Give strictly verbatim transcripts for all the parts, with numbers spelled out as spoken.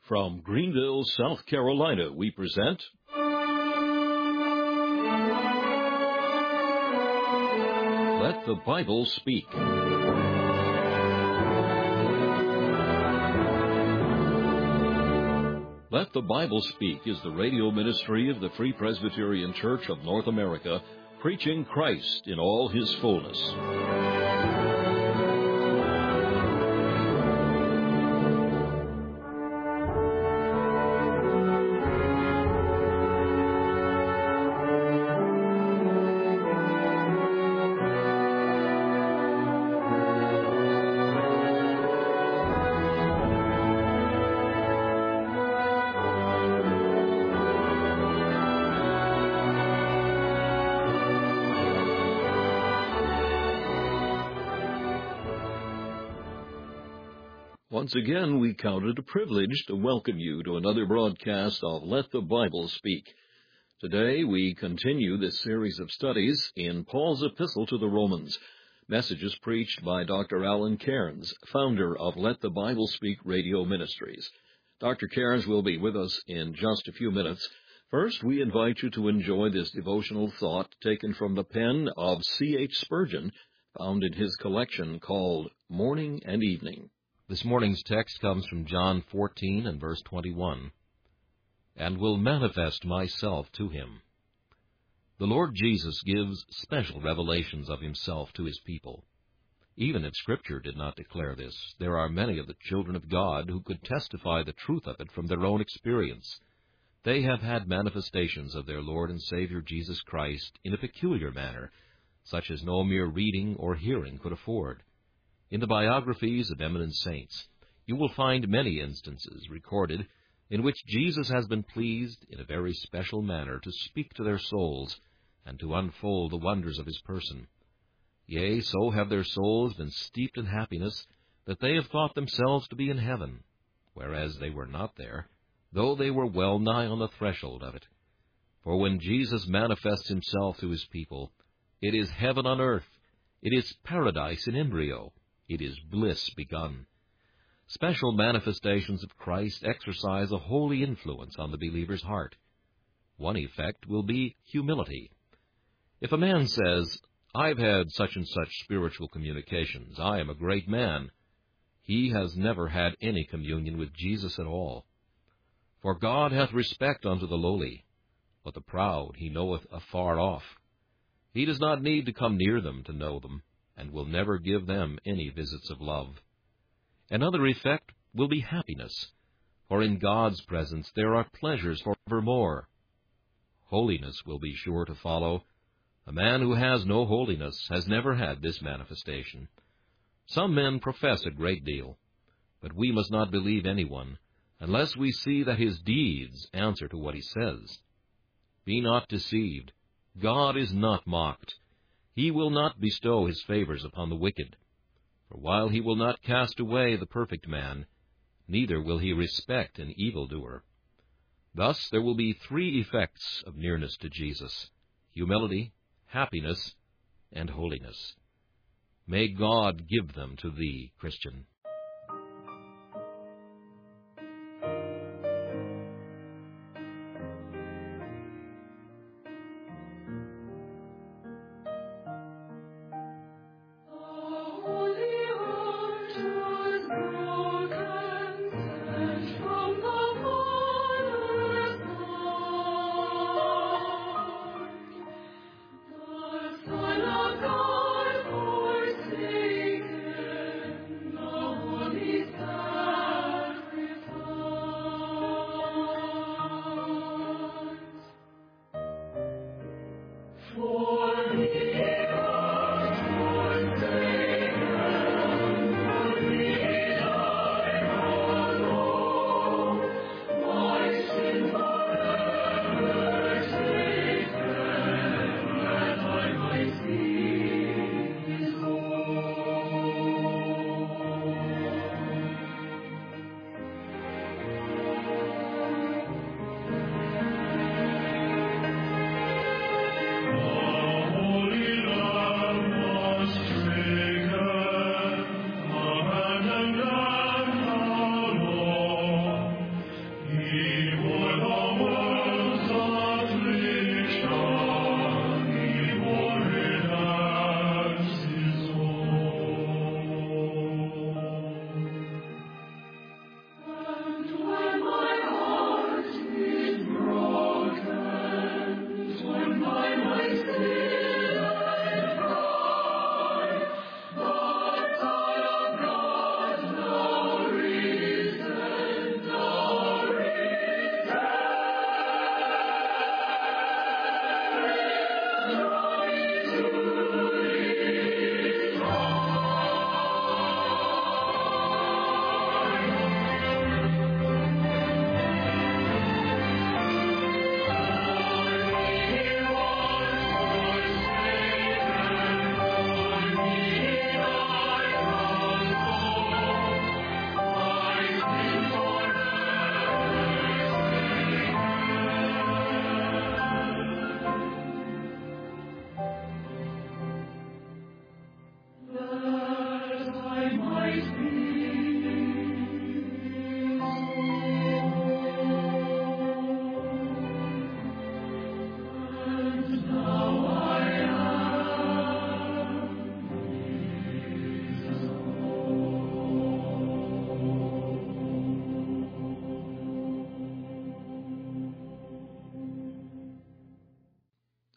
From Greenville, South Carolina, we present Let the Bible Speak. Let the Bible Speak is the radio ministry of the Free Presbyterian Church of North America, preaching Christ in all His fullness. Once again, we count it a privilege to welcome you to another broadcast of Let the Bible Speak. Today, we continue this series of studies in Paul's Epistle to the Romans, messages preached by Doctor Alan Cairns, founder of Let the Bible Speak Radio Ministries. Doctor Cairns will be with us in just a few minutes. First, we invite you to enjoy this devotional thought taken from the pen of C H Spurgeon, found in his collection called Morning and Evening. This morning's text comes from John fourteen and verse twenty-one. And will manifest myself to him. The Lord Jesus gives special revelations of himself to his people. Even if Scripture did not declare this, there are many of the children of God who could testify the truth of it from their own experience. They have had manifestations of their Lord and Savior Jesus Christ in a peculiar manner, such as no mere reading or hearing could afford. In the biographies of eminent saints, you will find many instances recorded in which Jesus has been pleased in a very special manner to speak to their souls and to unfold the wonders of his person. Yea, so have their souls been steeped in happiness that they have thought themselves to be in heaven, whereas they were not there, though they were well nigh on the threshold of it. For when Jesus manifests himself to his people, it is heaven on earth, it is paradise in embryo, it is bliss begun. Special manifestations of Christ exercise a holy influence on the believer's heart. One effect will be humility. If a man says, I've had such and such spiritual communications, I am a great man, he has never had any communion with Jesus at all. For God hath respect unto the lowly, but the proud he knoweth afar off. He does not need to come near them to know them, and will never give them any visits of love. Another effect will be happiness, for in God's presence there are pleasures forevermore. Holiness will be sure to follow. A man who has no holiness has never had this manifestation. Some men profess a great deal, but we must not believe anyone unless we see that his deeds answer to what he says. Be not deceived. God is not mocked. He will not bestow his favors upon the wicked. For while he will not cast away the perfect man, neither will he respect an evildoer. Thus there will be three effects of nearness to Jesus: humility, happiness, and holiness. May God give them to thee, Christian. No.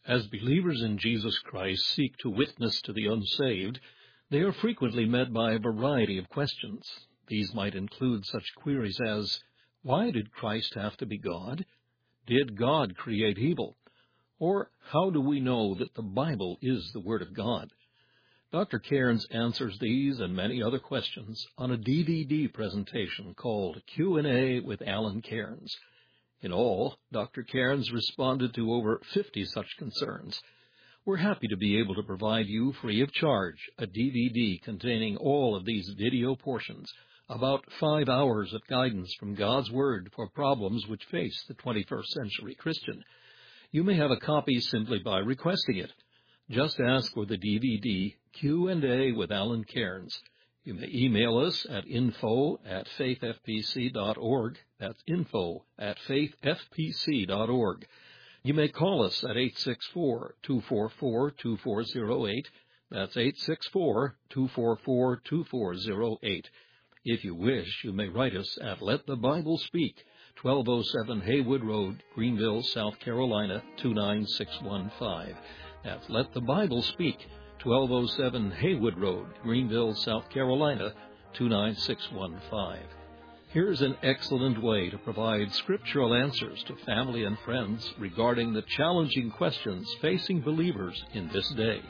As believers in Jesus Christ seek to witness to the unsaved, they are frequently met by a variety of questions. These might include such queries as, why did Christ have to be God? Did God create evil? Or how do we know that the Bible is the Word of God? Doctor Cairns answers these and many other questions on a D V D presentation called Q and A with Alan Cairns. In all, Doctor Cairns responded to over fifty such concerns. We're happy to be able to provide you free of charge a D V D containing all of these video portions, about five hours of guidance from God's Word for problems which face the twenty-first century Christian. You may have a copy simply by requesting it. Just ask for the D V D Q and A with Alan Cairns. You may email us at info at faith f p c dot org. That's info at faith f p c dot org. You may call us at eight six four, two four four, two four zero eight. That's eight six four, two four four, two four zero eight. If you wish, you may write us at Let the Bible Speak, twelve oh seven Haywood Road, Greenville, South Carolina, two nine six one five. That's Let the Bible Speak, twelve oh seven Haywood Road, Greenville, South Carolina, two nine six one five. Here's an excellent way to provide scriptural answers to family and friends regarding the challenging questions facing believers in this day.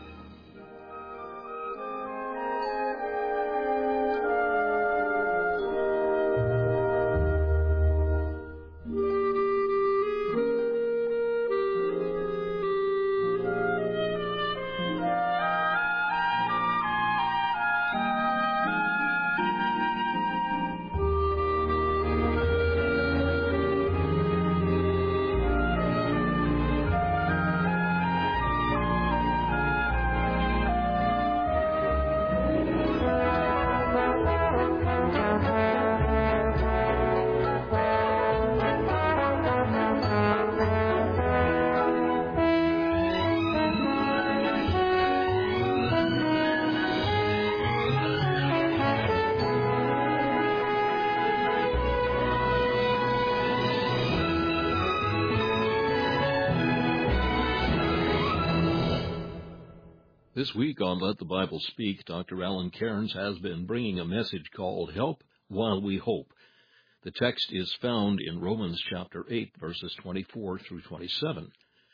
This week on Let the Bible Speak, Doctor Alan Cairns has been bringing a message called Help While We Hope. The text is found in Romans chapter eight, verses twenty-four through twenty-seven.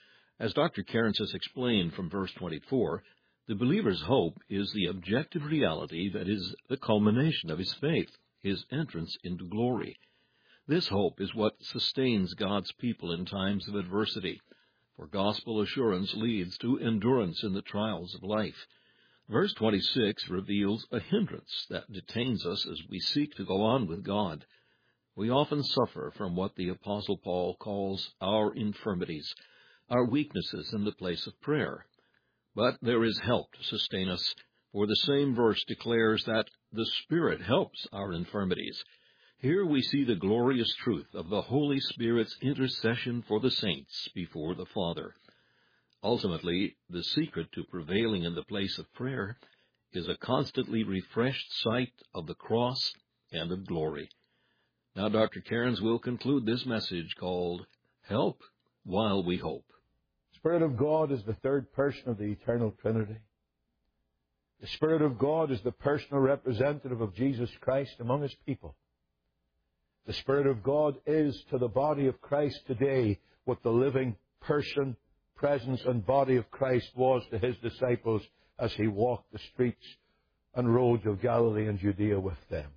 As Doctor Cairns has explained from verse twenty-four, the believer's hope is the objective reality that is the culmination of his faith, his entrance into glory. This hope is what sustains God's people in times of adversity, for gospel assurance leads to endurance in the trials of life. Verse twenty-six reveals a hindrance that detains us as we seek to go on with God. We often suffer from what the Apostle Paul calls our infirmities, our weaknesses in the place of prayer. But there is help to sustain us, for the same verse declares that the Spirit helps our infirmities. Here we see the glorious truth of the Holy Spirit's intercession for the saints before the Father. Ultimately, the secret to prevailing in the place of prayer is a constantly refreshed sight of the cross and of glory. Now, Doctor Cairns will conclude this message called Help While We Hope. The Spirit of God is the third person of the eternal Trinity. The Spirit of God is the personal representative of Jesus Christ among His people. The Spirit of God is to the body of Christ today what the living person, presence, and body of Christ was to His disciples as He walked the streets and roads of Galilee and Judea with them.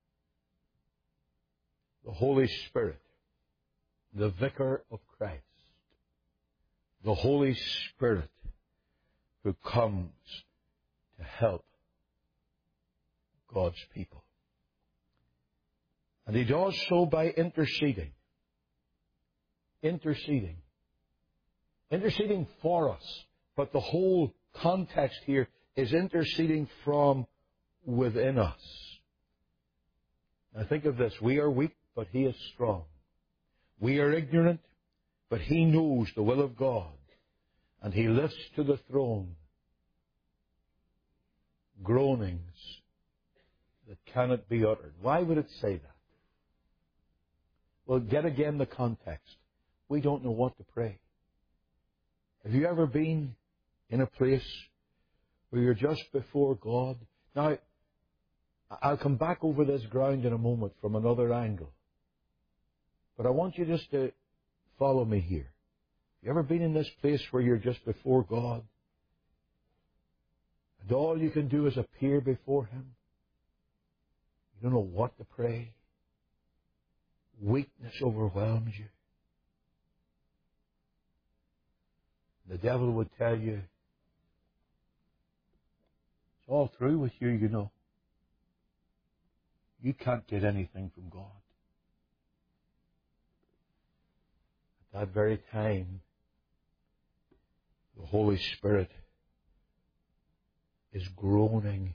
The Holy Spirit, the Vicar of Christ, the Holy Spirit who comes to help God's people. And He does so by interceding. Interceding. Interceding for us. But the whole context here is interceding from within us. Now think of this. We are weak, but He is strong. We are ignorant, but He knows the will of God. And He lifts to the throne groanings that cannot be uttered. Why would it say that? Well, get again the context. We don't know what to pray. Have you ever been in a place where you're just before God? Now, I'll come back over this ground in a moment from another angle. But I want you just to follow me here. Have you ever been in this place where you're just before God? And all you can do is appear before Him? You don't know what to pray. Weakness overwhelms you. The devil would tell you, it's all through with you, you know. You can't get anything from God. At that very time, the Holy Spirit is groaning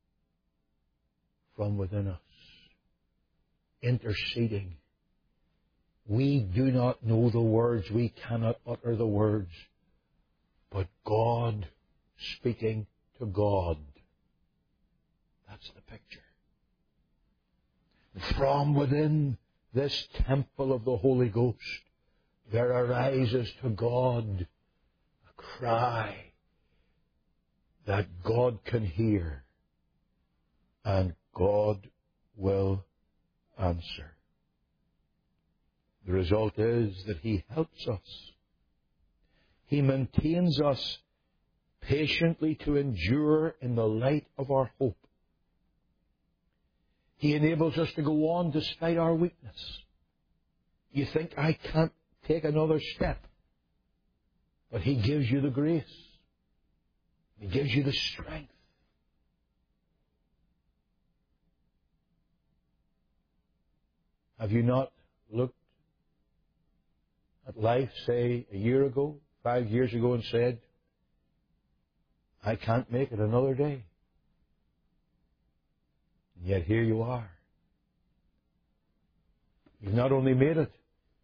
from within us, interceding. We do not know the words. We cannot utter the words. But God speaking to God. That's the picture. From within this temple of the Holy Ghost, there arises to God a cry that God can hear and God will answer. The result is that He helps us. He maintains us patiently to endure in the light of our hope. He enables us to go on despite our weakness. You think, I can't take another step. But He gives you the grace. He gives you the strength. Have you not looked at life, say, a year ago, five years ago, and said, I can't make it another day? And yet here you are. You've not only made it,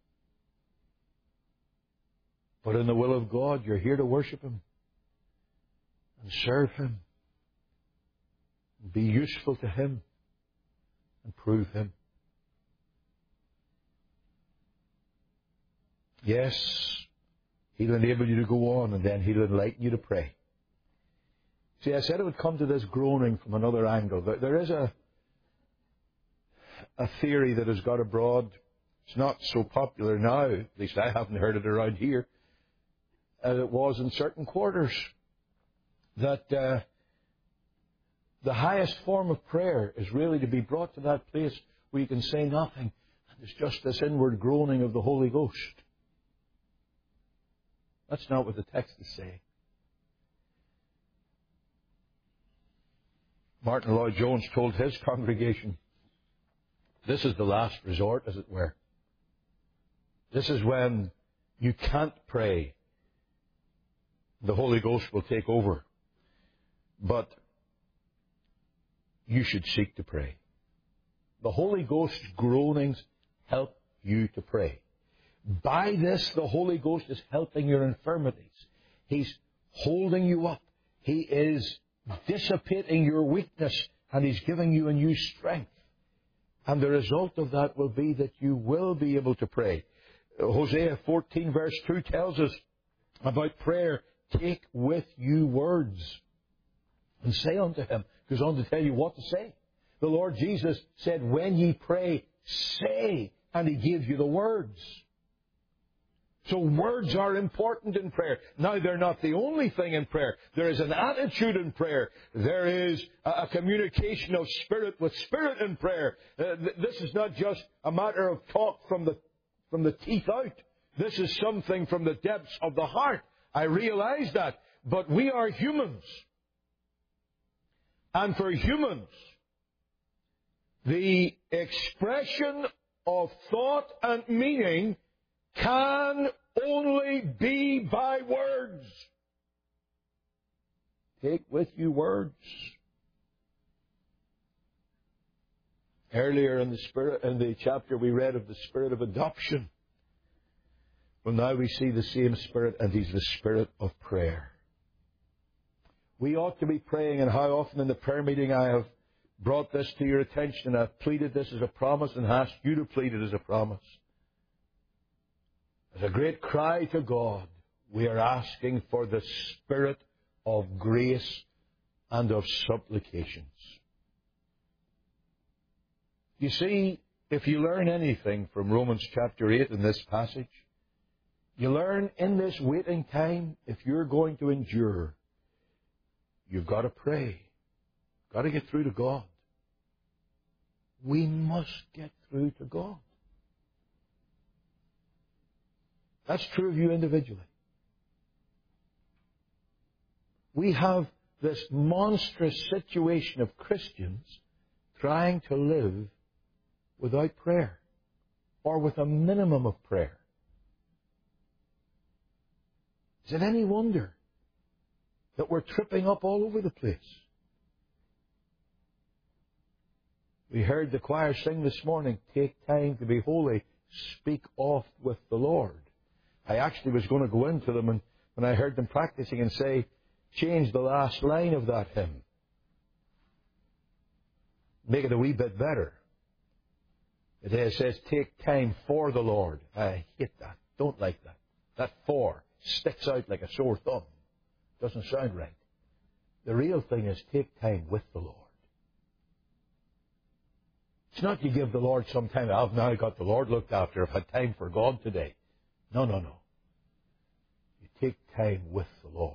but in the will of God, you're here to worship Him and serve Him and be useful to Him and prove Him. Yes, He'll enable you to go on, and then He'll enlighten you to pray. See, I said it would come to this groaning from another angle. There is a, a theory that has got abroad. It's not so popular now, at least I haven't heard it around here, as it was in certain quarters, that uh, the highest form of prayer is really to be brought to that place where you can say nothing, and it's just this inward groaning of the Holy Ghost. That's not what the text is saying. Martin Lloyd-Jones told his congregation, this is the last resort, as it were. This is when you can't pray. The Holy Ghost will take over. But you should seek to pray. The Holy Ghost's groanings help you to pray. By this, the Holy Ghost is helping your infirmities. He's holding you up. He is dissipating your weakness, and He's giving you a new strength. And the result of that will be that you will be able to pray. Hosea fourteen verse two tells us about prayer. Take with you words and say unto Him. Goes on to tell you what to say. The Lord Jesus said, when ye pray, say, and He gives you the words. So words are important in prayer. Now, they're not the only thing in prayer. There is an attitude in prayer. There is a communication of spirit with spirit in prayer. Uh, th- this is not just a matter of talk from the, from the teeth out. This is something from the depths of the heart. I realize that. But we are humans. And for humans, the expression of thought and meaning can only be by words. Take with you words. Earlier in the spirit, in the chapter we read of the spirit of adoption. Well, now we see the same Spirit, and He's the Spirit of prayer. We ought to be praying, and how often in the prayer meeting I have brought this to your attention, and I've pleaded this as a promise and asked you to plead it as a promise. As a great cry to God, we are asking for the spirit of grace and of supplications. You see, if you learn anything from Romans chapter eight in this passage, you learn in this waiting time, if you're going to endure, you've got to pray. You've got to get through to God. We must get through to God. That's true of you individually. We have this monstrous situation of Christians trying to live without prayer, or with a minimum of prayer. Is it any wonder that we're tripping up all over the place? We heard the choir sing this morning, "Take time to be holy, speak oft with the Lord." I actually was going to go into them, and when I heard them practicing, and say, change the last line of that hymn. Make it a wee bit better. It says, take time for the Lord. I hate that. Don't like that. That for sticks out like a sore thumb. Doesn't sound right. The real thing is take time with the Lord. It's not you give the Lord some time. I've now got the Lord looked after. I've had time for God today. No, no, no. You take time with the Lord.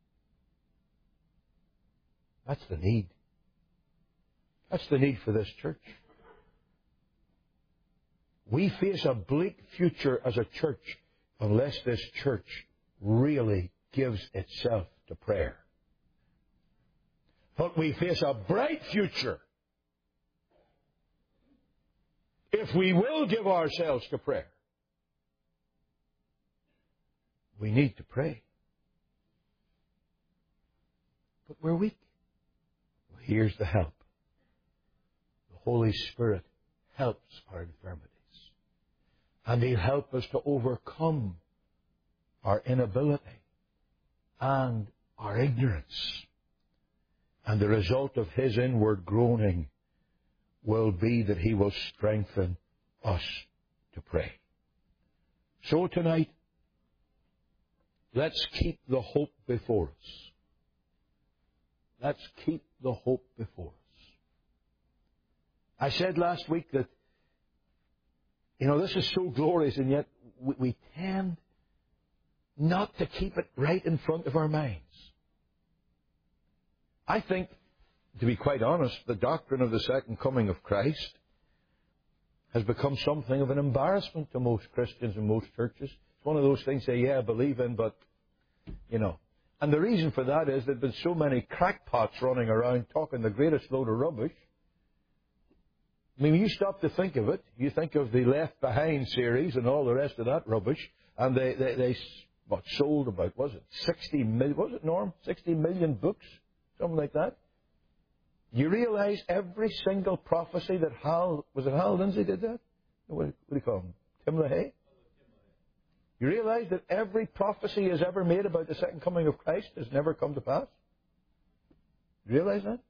That's the need. That's the need for this church. We face a bleak future as a church unless this church really gives itself to prayer. But we face a bright future if we will give ourselves to prayer. We need to pray. But we're weak. Well, here's the help. The Holy Spirit helps our infirmities. And He'll help us to overcome our inability and our ignorance. And the result of His inward groaning will be that He will strengthen us to pray. So tonight, let's keep the hope before us. Let's keep the hope before us. I said last week that, you know, this is so glorious, and yet we, we tend not to keep it right in front of our minds. I think, to be quite honest, the doctrine of the second coming of Christ has become something of an embarrassment to most Christians and most churches. It's one of those things they say, yeah, I believe in, but, you know. And the reason for that is there have been so many crackpots running around talking the greatest load of rubbish. I mean, when you stop to think of it, you think of the Left Behind series and all the rest of that rubbish, and they, they, they what, sold about, was it, sixty million, was it, Norm? sixty million books? Something like that. You realize every single prophecy that Hal, was it Hal Lindsey did that? What, what do you call him? Tim LaHaye? You realize that every prophecy he has ever made about the second coming of Christ has never come to pass? You realize that?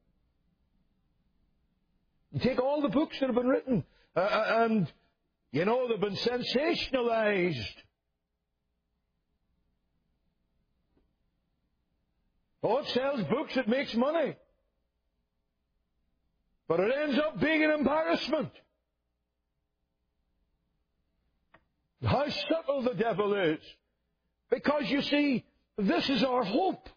You take all the books that have been written, uh, and, you know, they've been sensationalized. Oh, it sells books, it makes money. But it ends up being an embarrassment. How subtle the devil is. Because, you see, this is our hope.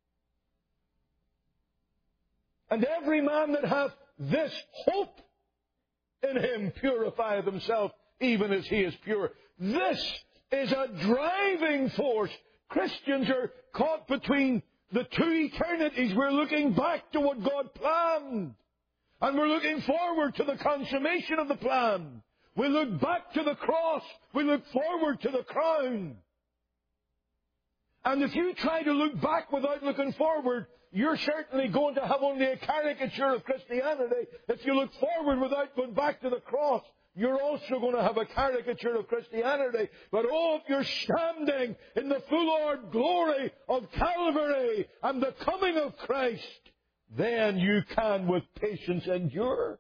And every man that hath this hope in him purifieth himself, even as he is pure. This is a driving force. Christians are caught between the two eternities. We're looking back to what God planned. And we're looking forward to the consummation of the plan. We look back to the cross. We look forward to the crown. And if you try to look back without looking forward, you're certainly going to have only a caricature of Christianity. If you look forward without going back to the cross, you're also going to have a caricature of Christianity. But oh, if you're standing in the full-hour glory of Calvary and the coming of Christ, then you can with patience endure.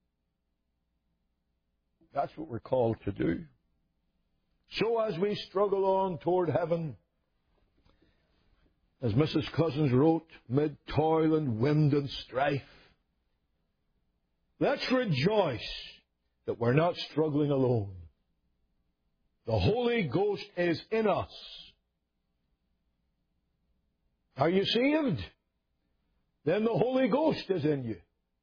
That's what we're called to do. So as we struggle on toward heaven, As Missus Cousins wrote, mid toil and wind and strife, let's rejoice that we're not struggling alone. The Holy Ghost is in us. Are you saved? Then the Holy Ghost is in you.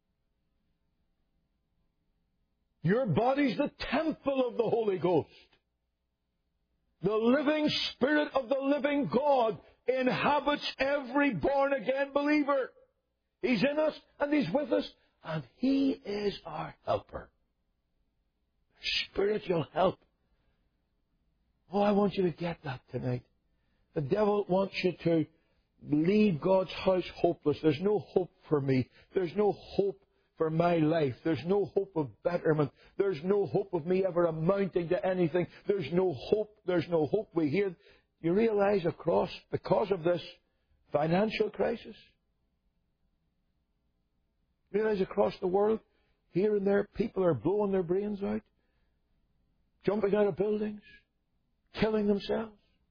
Your body's the temple of the Holy Ghost. The living Spirit of the living God inhabits every born-again believer. He's in us and He's with us, and He is our helper. Spiritual help. Oh, I want you to get that tonight. The devil wants you to leave God's house hopeless. There's no hope for me. There's no hope for my life. There's no hope of betterment. There's no hope of me ever amounting to anything. There's no hope. There's no hope. We hear, you realize across, because of this financial crisis, you realize across the world, here and there, people are blowing their brains out, jumping out of buildings, killing themselves.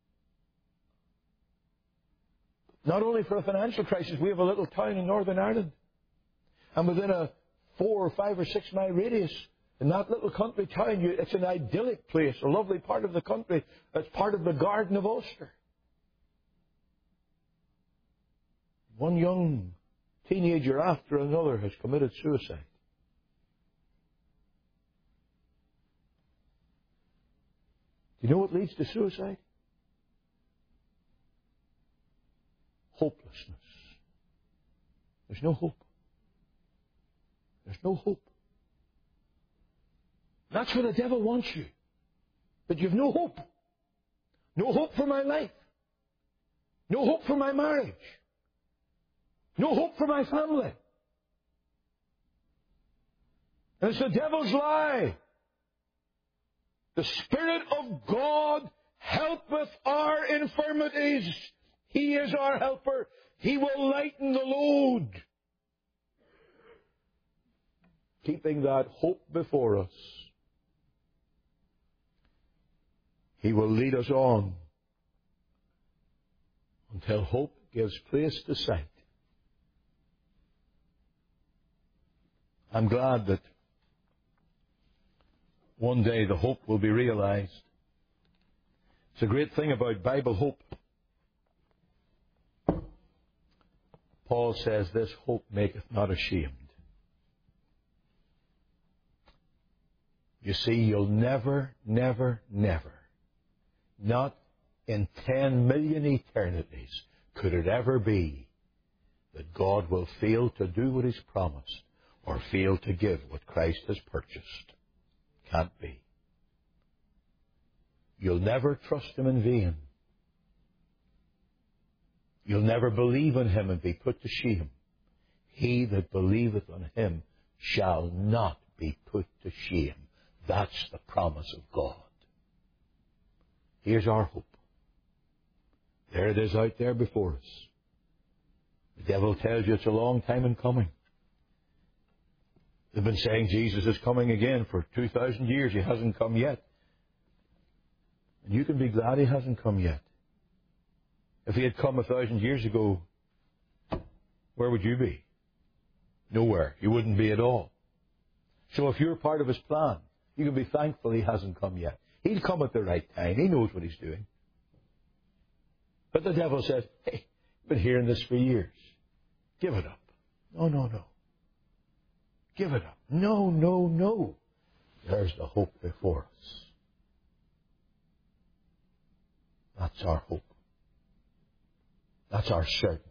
Not only for a financial crisis, we have a little town in Northern Ireland. And within a four or five or six mile radius, in that little country town, you, it's an idyllic place, a lovely part of the country. It's part of the Garden of Ulster. One young teenager after another has committed suicide. Do you know what leads to suicide? Hopelessness. There's no hope. There's no hope. That's where the devil wants you. But you've no hope. No hope for my life. No hope for my marriage. No hope for my family. And it's the devil's lie. The Spirit of God helpeth our infirmities. He is our helper. He will lighten the load. Keeping that hope before us, He will lead us on until hope gives place to sight. I'm glad that one day the hope will be realized. It's a great thing about Bible hope. Paul says, this hope maketh not ashamed. You see, you'll never, never, never, not in ten million eternities, could it ever be that God will fail to do what He's promised or fail to give what Christ has purchased. Can't be. You'll never trust Him in vain. You'll never believe in Him and be put to shame. He that believeth on Him shall not be put to shame. That's the promise of God. Here's our hope. There it is out there before us. The devil tells you it's a long time in coming. They've been saying Jesus is coming again for two thousand years. He hasn't come yet. And you can be glad He hasn't come yet. If He had come a thousand years ago, where would you be? Nowhere. You wouldn't be at all. So if you're part of His plan, you can be thankful He hasn't come yet. He'll come at the right time. He knows what He's doing. But the devil says, hey, I've been hearing this for years. Give it up. No, no, no. Give it up. No, no, no. There's the hope before us. That's our hope. That's our certainty.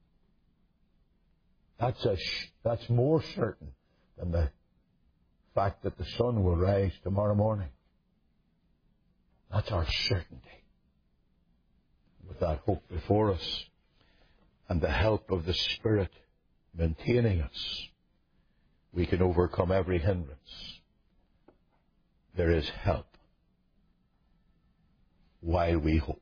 That's, a sh- that's more certain than the fact that the sun will rise tomorrow morning. That's our certainty. With that hope before us and the help of the Spirit maintaining us, we can overcome every hindrance. There is help while we hope.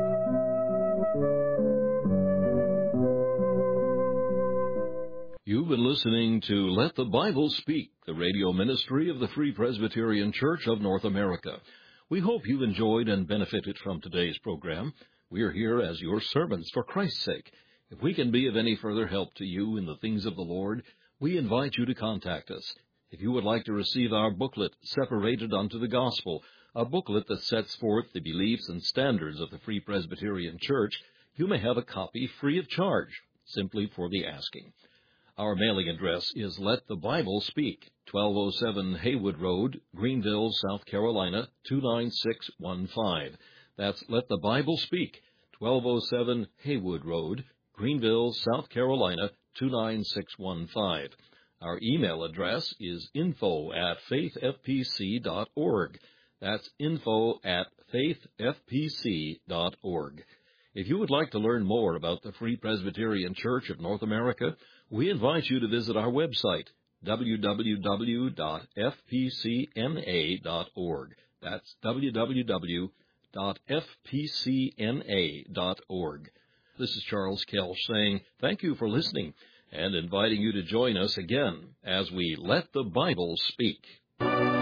You've been listening to Let the Bible Speak, the radio ministry of the Free Presbyterian Church of North America. We hope you've enjoyed and benefited from today's program. We are here as your servants for Christ's sake. If we can be of any further help to you in the things of the Lord, we invite you to contact us. If you would like to receive our booklet, Separated Unto the Gospel, a booklet that sets forth the beliefs and standards of the Free Presbyterian Church, you may have a copy free of charge, simply for the asking. Our mailing address is Let the Bible Speak, twelve oh seven Haywood Road, Greenville, South Carolina, two nine six one five. That's Let the Bible Speak, twelve oh seven Haywood Road, Greenville, South Carolina, two nine six one five. Our email address is info at faith f p c dot org. That's info at faith f p c dot org. If you would like to learn more about the Free Presbyterian Church of North America, we invite you to visit our website, w w w dot f p c n a dot org. That's w w w dot f p c n a dot org. This is Charles Kelch saying thank you for listening and inviting you to join us again as we Let the Bible Speak.